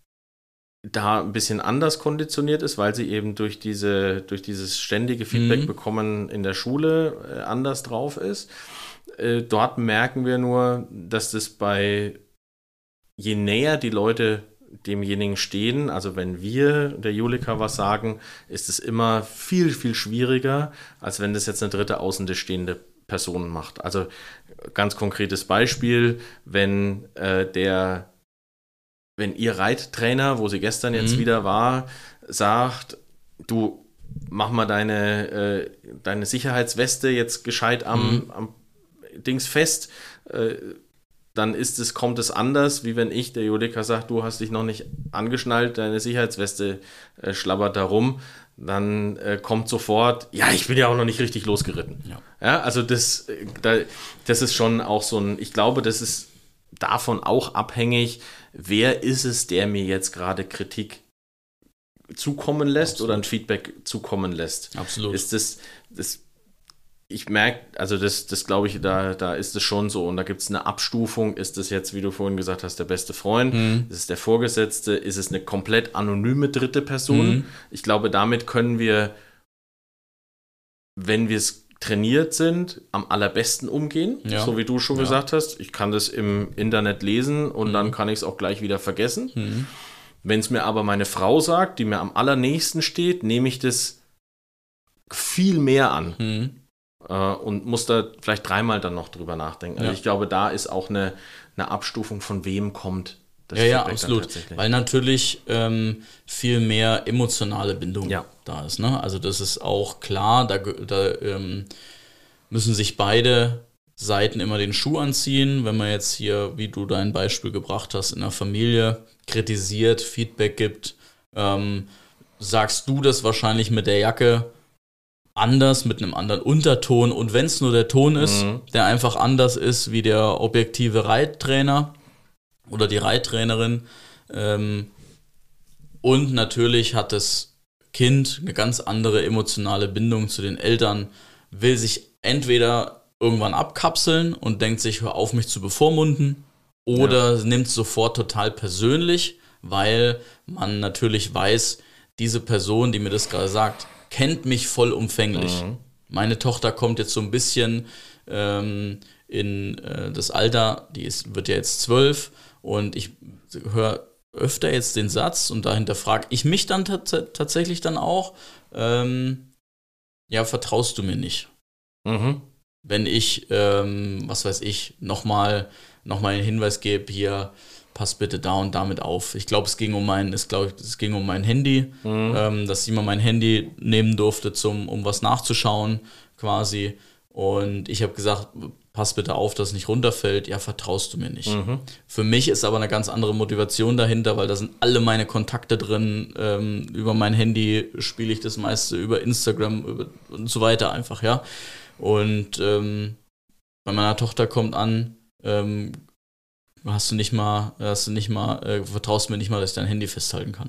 da ein bisschen anders konditioniert ist, weil sie eben durch diese, durch dieses ständige Feedback mhm. bekommen in der Schule äh, anders drauf ist. Äh, dort merken wir nur, dass das bei, je näher die Leute demjenigen stehen, also wenn wir der Julika was sagen, ist es immer viel, viel schwieriger, als wenn das jetzt eine dritte außen stehende Person macht. Also ganz konkretes Beispiel, wenn äh, der wenn ihr Reittrainer, wo sie gestern jetzt mhm. wieder war, sagt, du mach mal deine, äh, deine Sicherheitsweste jetzt gescheit am, mhm. am Dings fest, äh, dann ist es, kommt es anders, wie wenn ich, der Julika, sagt, du hast dich noch nicht angeschnallt, deine Sicherheitsweste äh, schlabbert da rum, dann äh, kommt sofort, ja, ich bin ja auch noch nicht richtig losgeritten. Ja, ja also das, äh, da, das ist schon auch so ein, ich glaube, das ist davon auch abhängig, wer ist es, der mir jetzt gerade Kritik zukommen lässt Absolut. Oder ein Feedback zukommen lässt. Absolut. Ist das, das ich merke, also das, das glaube ich, da, da ist es schon so und da gibt es eine Abstufung. Ist das jetzt, wie du vorhin gesagt hast, der beste Freund? Mhm. Ist es der Vorgesetzte? Ist es eine komplett anonyme dritte Person? Mhm. Ich glaube, damit können wir, wenn wir es trainiert sind, am allerbesten umgehen, ja. so wie du schon ja. gesagt hast. Ich kann das im Internet lesen und mhm. dann kann ich es auch gleich wieder vergessen. Mhm. Wenn es mir aber meine Frau sagt, die mir am allernächsten steht, nehme ich das viel mehr an mhm. äh, und muss da vielleicht dreimal dann noch drüber nachdenken. Also ja. ich glaube, da ist auch eine, eine Abstufung, von wem kommt das ja, Feedback ja, absolut. Weil natürlich ähm, viel mehr emotionale Bindung ja. da ist. Ne? Also das ist auch klar, da, da ähm, müssen sich beide Seiten immer den Schuh anziehen. Wenn man jetzt hier, wie du dein Beispiel gebracht hast, in der Familie kritisiert, Feedback gibt, ähm, sagst du das wahrscheinlich mit der Jacke anders, mit einem anderen Unterton. Und wenn es nur der Ton ist, mhm. der einfach anders ist wie der objektive Reittrainer oder die Reittrainerin. Ähm, und natürlich hat das Kind eine ganz andere emotionale Bindung zu den Eltern, will sich entweder irgendwann abkapseln und denkt sich, hör auf, mich zu bevormunden, oder ja. nimmt es sofort total persönlich, weil man natürlich weiß, diese Person, die mir das gerade sagt, kennt mich vollumfänglich. Mhm. Meine Tochter kommt jetzt so ein bisschen ähm, in äh, das Alter, die ist, wird ja jetzt zwölf, und ich höre öfter jetzt den Satz und dahinter frage ich mich dann t- tatsächlich dann auch, ähm, ja, vertraust du mir nicht? Mhm. Wenn ich, ähm, was weiß ich, nochmal noch mal einen Hinweis gebe, hier, pass bitte da und damit auf. Ich glaube, es ging um mein, es, glaub, es ging um mein Handy, mhm. ähm, dass sie mal mein Handy nehmen durfte, zum, um was nachzuschauen quasi. Und ich habe gesagt, pass bitte auf, dass es nicht runterfällt. Ja, vertraust du mir nicht. Mhm. Für mich ist aber eine ganz andere Motivation dahinter, weil da sind alle meine Kontakte drin. Ähm, über mein Handy spiele ich das meiste, über Instagram über, und so weiter einfach, ja. Und ähm, bei meiner Tochter kommt an, ähm, hast du nicht mal, hast du nicht mal, äh, vertraust mir nicht mal, dass ich dein Handy festhalten kann.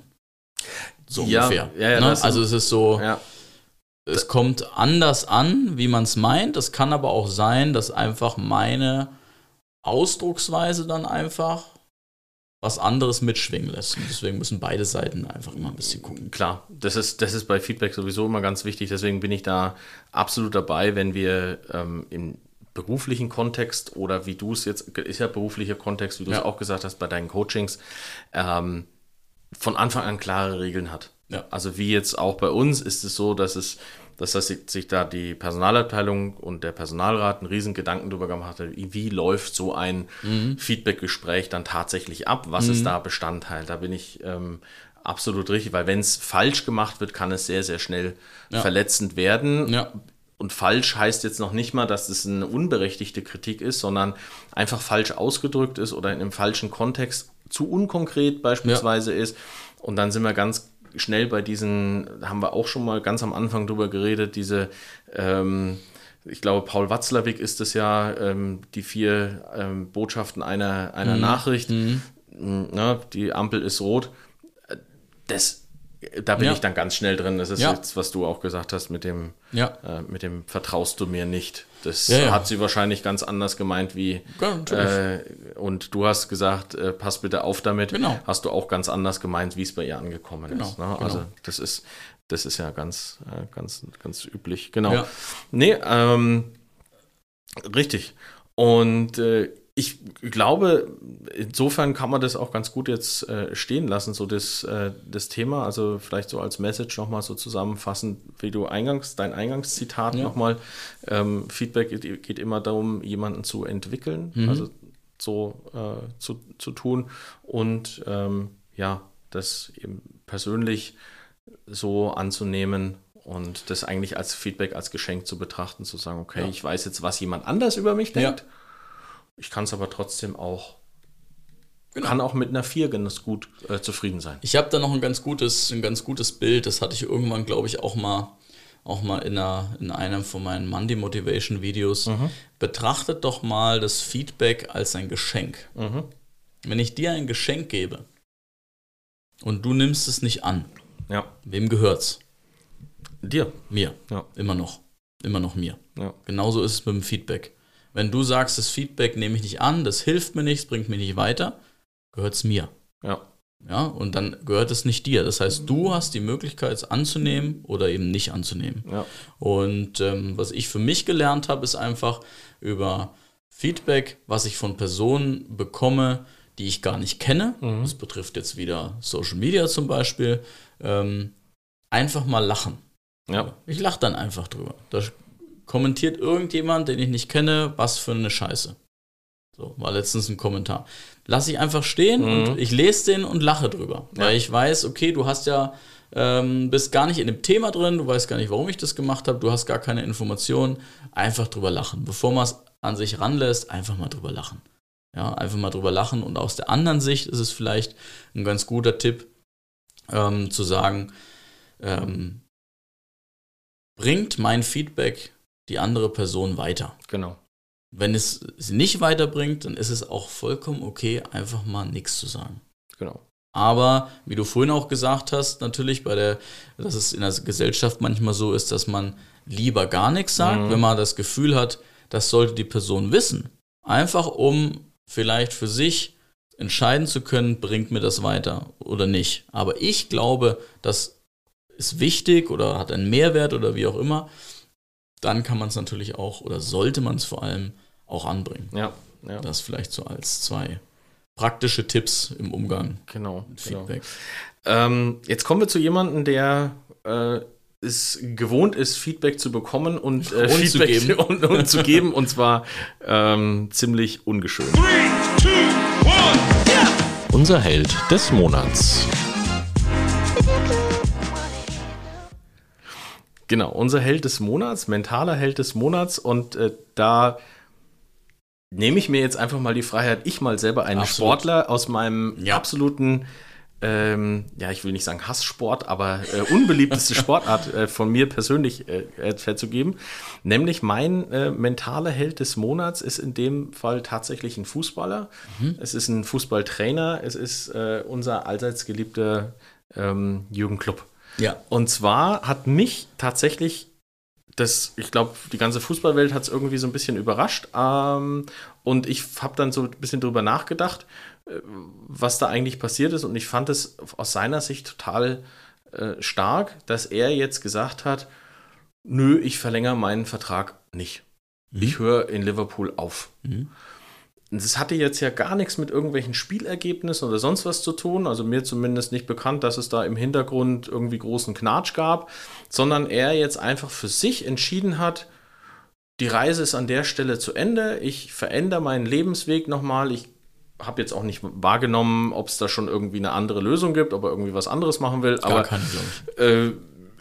So ja, ungefähr. Ja, ja, ne? Also es ist so, ja. es kommt anders an, wie man es meint. Es kann aber auch sein, dass einfach meine Ausdrucksweise dann einfach was anderes mitschwingen lässt. Und deswegen müssen beide Seiten einfach immer ein bisschen gucken. Klar, das ist, das ist bei Feedback sowieso immer ganz wichtig. Deswegen bin ich da absolut dabei, wenn wir ähm, im beruflichen Kontext oder wie du es jetzt, ist ja beruflicher Kontext, wie du es ja. auch gesagt hast bei deinen Coachings, ähm, von Anfang an klare Regeln hat. Ja. Also wie jetzt auch bei uns ist es so, dass es, dass das sich da die Personalabteilung und der Personalrat einen riesen Gedanken darüber gemacht hat, wie läuft so ein mhm. Feedback-Gespräch dann tatsächlich ab, was mhm. ist da Bestandteil, da bin ich ähm, absolut richtig, weil wenn es falsch gemacht wird, kann es sehr, sehr schnell ja. verletzend werden. Ja. und falsch heißt jetzt noch nicht mal, dass es eine unberechtigte Kritik ist, sondern einfach falsch ausgedrückt ist oder in einem falschen Kontext zu unkonkret beispielsweise ja. ist. Und dann sind wir ganz schnell bei diesen, da haben wir auch schon mal ganz am Anfang drüber geredet, diese, ähm, ich glaube, Paul Watzlawick ist es ja, ähm, die vier ähm, Botschaften einer, einer mhm. Nachricht. Mhm. Na, die Ampel ist rot. Das Da bin ja. ich dann ganz schnell drin. Das ist ja. jetzt, was du auch gesagt hast, mit dem, ja. äh, mit dem vertraust du mir nicht. Das ja, ja. hat sie wahrscheinlich ganz anders gemeint wie ja, äh, und du hast gesagt, äh, pass bitte auf damit. Genau. Hast du auch ganz anders gemeint, wie es bei ihr angekommen genau. ist. Ne? Genau. Also das ist, das ist ja ganz, äh, ganz, ganz üblich. Genau. Ja. Nee, ähm, richtig. Und äh, ich glaube, insofern kann man das auch ganz gut jetzt äh, stehen lassen, so das, äh, das Thema, also vielleicht so als Message nochmal so zusammenfassen, wie du eingangs, dein Eingangszitat ja. nochmal, ähm, Feedback geht, geht immer darum, jemanden zu entwickeln, mhm. also so äh, zu, zu tun und ähm, ja, das eben persönlich so anzunehmen und das eigentlich als Feedback, als Geschenk zu betrachten, zu sagen, okay, ja. ich weiß jetzt, was jemand anders über mich denkt, ja. ich kann es aber trotzdem auch, genau. kann auch mit einer vier ganz gut äh, zufrieden sein. Ich habe da noch ein ganz gutes, ein ganz gutes Bild, das hatte ich irgendwann, glaube ich, auch mal, auch mal in, einer, in einem von meinen Monday Motivation Videos. Mhm. Betrachtet doch mal das Feedback als ein Geschenk. Mhm. Wenn ich dir ein Geschenk gebe und du nimmst es nicht an, ja. wem gehört's? Dir. Mir. Ja. Immer noch. Immer noch mir. Ja. Genauso ist es mit dem Feedback. Wenn du sagst, das Feedback nehme ich nicht an, das hilft mir nichts, bringt mich nicht weiter, gehört es mir. Ja. Ja, und dann gehört es nicht dir. Das heißt, du hast die Möglichkeit, es anzunehmen oder eben nicht anzunehmen. Ja. Und ähm, was ich für mich gelernt habe, ist einfach über Feedback, was ich von Personen bekomme, die ich gar nicht kenne. Mhm. Das betrifft jetzt wieder Social Media zum Beispiel. Ähm, einfach mal lachen. Ja. Ich lache dann einfach drüber. Da kommentiert irgendjemand, den ich nicht kenne, was für eine Scheiße. So, war letztens ein Kommentar. Lass ich einfach stehen mhm. und ich lese den und lache drüber. Ja. Weil ich weiß, okay, du hast ja, ähm, bist gar nicht in dem Thema drin, du weißt gar nicht, warum ich das gemacht habe, du hast gar keine Informationen. Einfach drüber lachen. Bevor man es an sich ranlässt, einfach mal drüber lachen. Ja, einfach mal drüber lachen. Und aus der anderen Sicht ist es vielleicht ein ganz guter Tipp, ähm, zu sagen, ähm, bringt mein Feedback die andere Person weiter. Genau. Wenn es sie nicht weiterbringt, dann ist es auch vollkommen okay, einfach mal nichts zu sagen. Genau. Aber, wie du vorhin auch gesagt hast, natürlich, bei der, dass es in der Gesellschaft manchmal so ist, dass man lieber gar nichts sagt, mhm. wenn man das Gefühl hat, das sollte die Person wissen. Einfach um vielleicht für sich entscheiden zu können, bringt mir das weiter oder nicht. Aber ich glaube, das ist wichtig oder hat einen Mehrwert oder wie auch immer. Dann kann man es natürlich auch, oder sollte man es vor allem auch anbringen. Ja, ja. Das vielleicht so als zwei praktische Tipps im Umgang genau, mit Feedback. Genau. Ähm, jetzt kommen wir zu jemandem, der äh, es gewohnt ist, Feedback zu bekommen und, äh, und Feedback zu geben. Und, und zu geben, und zwar ähm, ziemlich ungeschönt. Three, two, one, yeah! Unser Held des Monats. Genau, unser Held des Monats, mentaler Held des Monats, und äh, da nehme ich mir jetzt einfach mal die Freiheit, ich mal selber einen Absolut. Sportler aus meinem Ja. absoluten, ähm, ja, ich will nicht sagen Hasssport, aber äh, unbeliebteste Sportart äh, von mir persönlich äh, herzugeben. Nämlich mein äh, mentaler Held des Monats ist in dem Fall tatsächlich ein Fußballer. Mhm. Es ist ein Fußballtrainer, es ist äh, unser allseits geliebter ähm, Jürgen Klopp. Ja. Und zwar hat mich tatsächlich das, ich glaube, die ganze Fußballwelt hat es irgendwie so ein bisschen überrascht. Ähm, und ich habe dann so ein bisschen drüber nachgedacht, äh, was da eigentlich passiert ist. Und ich fand es aus seiner Sicht total äh, stark, dass er jetzt gesagt hat, nö, ich verlängere meinen Vertrag nicht. Mhm. Ich höre in Liverpool auf. Mhm. Das hatte jetzt ja gar nichts mit irgendwelchen Spielergebnissen oder sonst was zu tun, also mir zumindest nicht bekannt, dass es da im Hintergrund irgendwie großen Knatsch gab, sondern er jetzt einfach für sich entschieden hat, die Reise ist an der Stelle zu Ende, ich verändere meinen Lebensweg nochmal, ich habe jetzt auch nicht wahrgenommen, ob es da schon irgendwie eine andere Lösung gibt, ob er irgendwie was anderes machen will, Gar aber keine, glaube ich. Äh,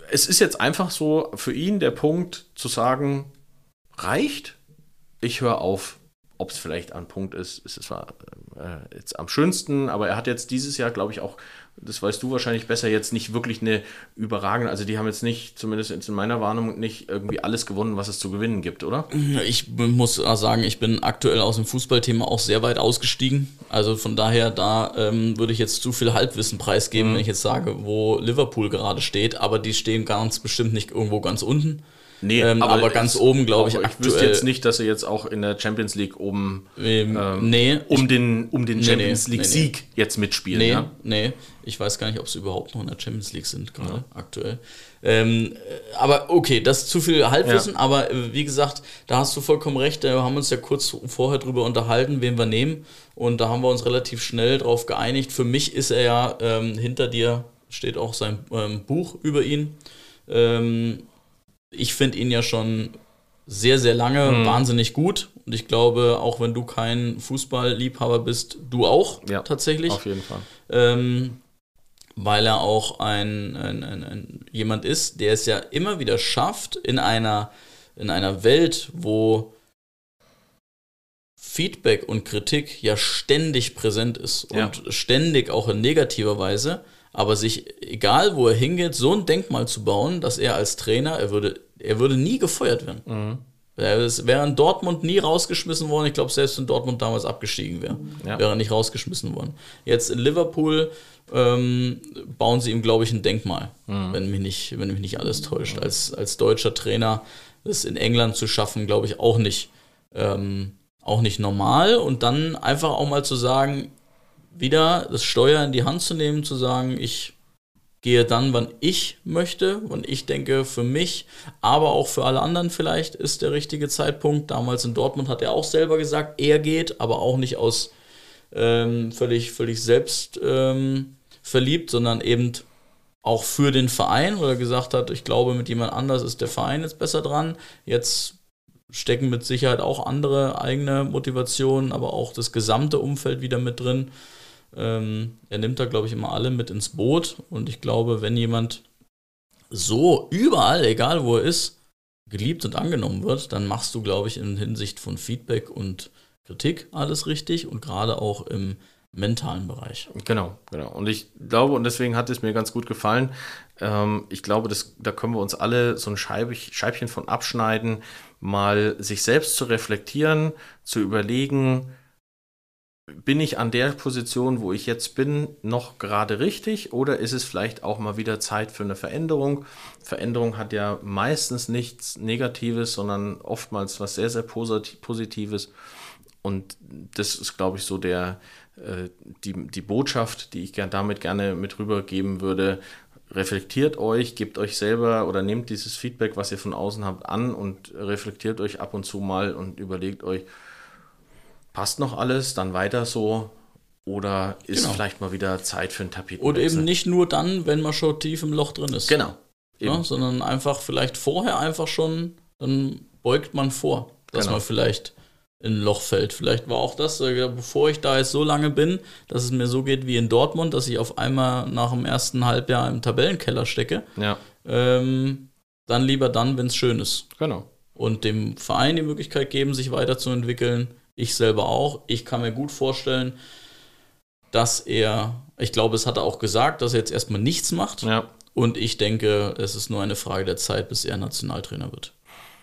es ist jetzt einfach so für ihn der Punkt zu sagen, reicht, ich höre auf. Ob es vielleicht ein Punkt ist, ist es zwar äh, jetzt am schönsten, aber er hat jetzt dieses Jahr, glaube ich, auch, das weißt du wahrscheinlich besser, jetzt nicht wirklich eine überragende, also die haben jetzt nicht, zumindest in meiner Wahrnehmung, nicht irgendwie alles gewonnen, was es zu gewinnen gibt, oder? Ich muss sagen, ich bin aktuell aus dem Fußballthema auch sehr weit ausgestiegen. Also von daher, da ähm, würde ich jetzt zu viel Halbwissen preisgeben, mhm. wenn ich jetzt sage, wo Liverpool gerade steht, aber die stehen ganz bestimmt nicht irgendwo ganz unten. Nee, ähm, aber, aber ganz oben, glaube ich, ich aktuell. Ich wüsste jetzt nicht, dass sie jetzt auch in der Champions League oben ähm, ähm, nee, um, ich, den, um den nee, Champions nee, League-Sieg nee, jetzt mitspielen. Nee, ja? nee, ich weiß gar nicht, ob sie überhaupt noch in der Champions League sind, gerade ja. aktuell. Ähm, aber okay, das ist zu viel Halbwissen, ja. aber äh, wie gesagt, da hast du vollkommen recht, wir haben uns ja kurz vorher drüber unterhalten, wen wir nehmen, und da haben wir uns relativ schnell drauf geeinigt. Für mich ist er ja, ähm, hinter dir steht auch sein ähm, Buch über ihn. Ähm, Ich finde ihn ja schon sehr, sehr lange mhm. wahnsinnig gut. Und ich glaube, auch wenn du kein Fußballliebhaber bist, du auch ja, tatsächlich. Auf jeden Fall. Ähm, weil er auch ein, ein, ein, ein jemand ist, der es ja immer wieder schafft, in einer, in einer Welt, wo Feedback und Kritik ja ständig präsent ist und ja. ständig auch in negativer Weise, aber sich, egal wo er hingeht, so ein Denkmal zu bauen, dass er als Trainer, er würde, er würde nie gefeuert werden. Mhm. Er wäre in Dortmund nie rausgeschmissen worden. Ich glaube, selbst wenn Dortmund damals abgestiegen wäre, ja. wäre er nicht rausgeschmissen worden. Jetzt in Liverpool ähm, bauen sie ihm, glaube ich, ein Denkmal, mhm. wenn mich nicht, wenn mich nicht alles täuscht. Mhm. Als, als deutscher Trainer das in England zu schaffen, glaube ich, auch nicht, ähm, auch nicht normal. Und dann einfach auch mal zu sagen, wieder das Steuer in die Hand zu nehmen, zu sagen, ich gehe dann, wann ich möchte, wann ich denke, für mich, aber auch für alle anderen vielleicht ist der richtige Zeitpunkt. Damals in Dortmund hat er auch selber gesagt, er geht, aber auch nicht aus ähm, völlig, völlig selbst ähm, verliebt, sondern eben auch für den Verein, weil er gesagt hat, ich glaube, mit jemand anders ist der Verein jetzt besser dran. Jetzt stecken mit Sicherheit auch andere eigene Motivationen, aber auch das gesamte Umfeld wieder mit drin. Ähm, er nimmt da, glaube ich, immer alle mit ins Boot, und ich glaube, wenn jemand so überall, egal wo er ist, geliebt und angenommen wird, dann machst du, glaube ich, in Hinsicht von Feedback und Kritik alles richtig, und gerade auch im mentalen Bereich. Genau, genau. Und ich glaube, und deswegen hat es mir ganz gut gefallen, ähm, ich glaube, das, da können wir uns alle so ein Scheib, Scheibchen von abschneiden, mal sich selbst zu reflektieren, zu überlegen, bin ich an der Position, wo ich jetzt bin, noch gerade richtig, oder ist es vielleicht auch mal wieder Zeit für eine Veränderung? Veränderung hat ja meistens nichts Negatives, sondern oftmals was sehr, sehr Positives. Und das ist, glaube ich, so der, äh, die, die Botschaft, die ich gern, damit gerne mit rübergeben würde. Reflektiert euch, gebt euch selber oder nehmt dieses Feedback, was ihr von außen habt, an und reflektiert euch ab und zu mal und überlegt euch, passt noch alles, dann weiter so, oder ist genau. vielleicht mal wieder Zeit für einen Tapetenwechsel? Und eben nicht nur dann, wenn man schon tief im Loch drin ist. Genau. Ja, sondern einfach vielleicht vorher einfach schon, dann beugt man vor, dass genau. man vielleicht in ein Loch fällt. Vielleicht war auch das, bevor ich da jetzt so lange bin, dass es mir so geht wie in Dortmund, dass ich auf einmal nach dem ersten Halbjahr im Tabellenkeller stecke. Ja. Ähm, dann lieber dann, wenn es schön ist. Genau. Und dem Verein die Möglichkeit geben, sich weiterzuentwickeln. Ich selber auch. Ich kann mir gut vorstellen, dass er, ich glaube, es hat er auch gesagt, dass er jetzt erstmal nichts macht. Ja. Und ich denke, es ist nur eine Frage der Zeit, bis er Nationaltrainer wird.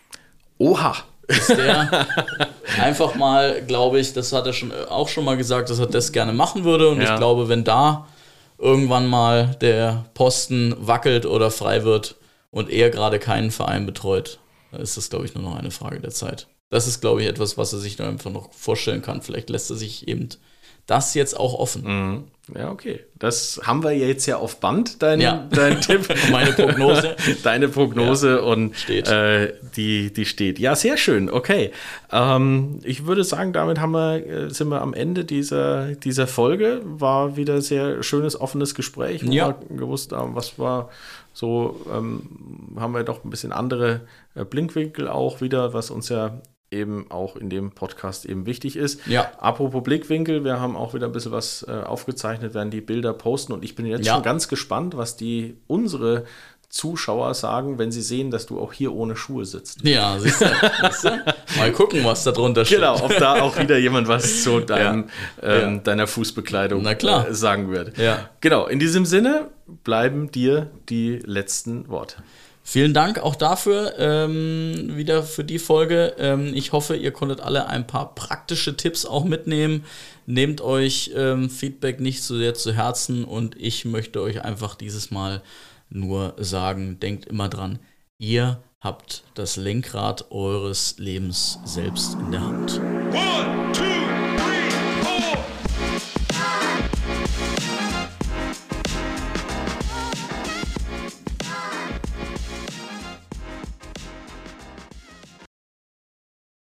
Oha! Ist der einfach mal, glaube ich, das hat er schon auch schon mal gesagt, dass er das gerne machen würde. Und ja. ich glaube, wenn da irgendwann mal der Posten wackelt oder frei wird und er gerade keinen Verein betreut, dann ist das, glaube ich, nur noch eine Frage der Zeit. Das ist, glaube ich, etwas, was er sich einfach noch vorstellen kann. Vielleicht lässt er sich eben das jetzt auch offen. Mhm. Ja, okay. Das haben wir jetzt ja auf Band, dein, ja. dein Tipp. Meine Prognose. Deine Prognose ja, und steht. Äh, die, die steht. Ja, sehr schön. Okay. Ähm, ich würde sagen, damit haben wir, sind wir am Ende dieser, dieser Folge. War wieder sehr schönes, offenes Gespräch, wo ja. wir gewusst haben, was war so, ähm, haben wir doch ein bisschen andere äh, Blickwinkel auch wieder, was uns ja eben auch in dem Podcast eben wichtig ist. Ja. Apropos Blickwinkel, wir haben auch wieder ein bisschen was äh, aufgezeichnet, werden die Bilder posten, und ich bin jetzt ja. schon ganz gespannt, was die unsere Zuschauer sagen, wenn sie sehen, dass du auch hier ohne Schuhe sitzt. Ja, siehst du, siehst du? Mal gucken, was da drunter steht. Genau, ob da auch wieder jemand was zu deinem, Ja. ähm, Ja. deiner Fußbekleidung Na klar. Äh, sagen wird. Ja. Genau, in diesem Sinne bleiben dir die letzten Worte. Vielen Dank auch dafür, ähm, wieder für die Folge. Ähm, ich hoffe, ihr konntet alle ein paar praktische Tipps auch mitnehmen. Nehmt euch ähm, Feedback nicht so sehr zu Herzen und ich möchte euch einfach dieses Mal nur sagen, denkt immer dran, ihr habt das Lenkrad eures Lebens selbst in der Hand. One, two,